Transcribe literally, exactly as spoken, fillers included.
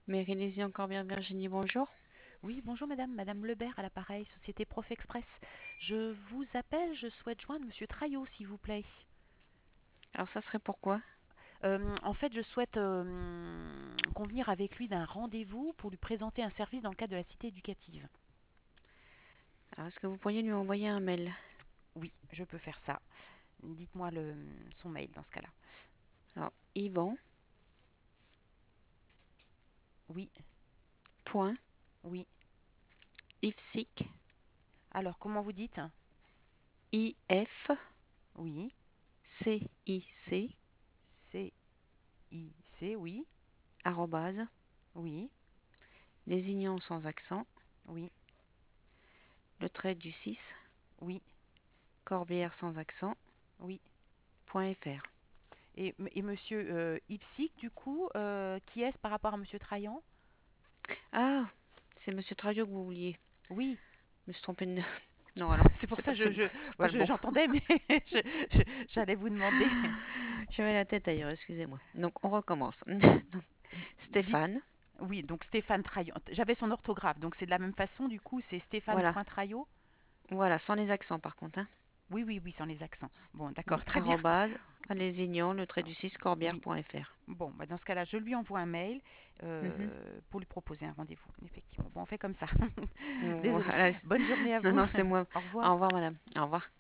Mairie Corbière Virginie, bonjour. Oui, bonjour madame, madame Lebert à l'appareil, Société Prof Express. Je vous appelle, je souhaite joindre monsieur Traillot, s'il vous plaît. Alors ça serait pourquoi? Euh, en fait, je souhaite euh, convenir avec lui d'un rendez-vous pour lui présenter un service dans le cadre de la cité éducative. Alors est-ce que vous pourriez lui envoyer un mail? Oui, je peux faire ça. Dites-moi le, son mail dans ce cas-là. Alors Yvan, Oui, point, oui. ifsic, Alors, comment vous dites? I-F, Oui, C-I-C, C I C, oui, arrobase, oui, lézignan sans accent, oui, le trait du six, oui, Corbière sans accent, oui. point fr. Et, et monsieur euh, Ipsic, du coup, euh, qui est-ce par rapport à monsieur Traillant? Ah, c'est Monsieur Traillot que vous vouliez. Oui, Je me suis trompée de... Non alors, c'est pour c'est ça pas, que c'est je, je, c'est moi, pas le je- bon. j'entendais, mais je- je- j'allais vous demander. J'avais la tête ailleurs, excusez-moi. Donc on recommence. Donc, Dites, Stéphane, oui, donc Stéphane Traillot. J'avais son orthographe, donc c'est de la même façon, du coup, c'est voilà, Stéphane.traillot. voilà, sans les accents par contre, hein. Oui, oui, oui, sans les accents. Bon, Donc d'accord, très bien. arrobase, lézignan, le trait du six, Oui. corbière.fr. Bon, bah dans ce cas-là, je lui envoie un mail Mhm. euh, pour lui proposer un rendez-vous. Effectivement. Bon, on fait comme ça. Désolée. Voilà. Bonne journée à Non, vous. non, c'est moi. Au Au revoir. revoir, madame. Au revoir.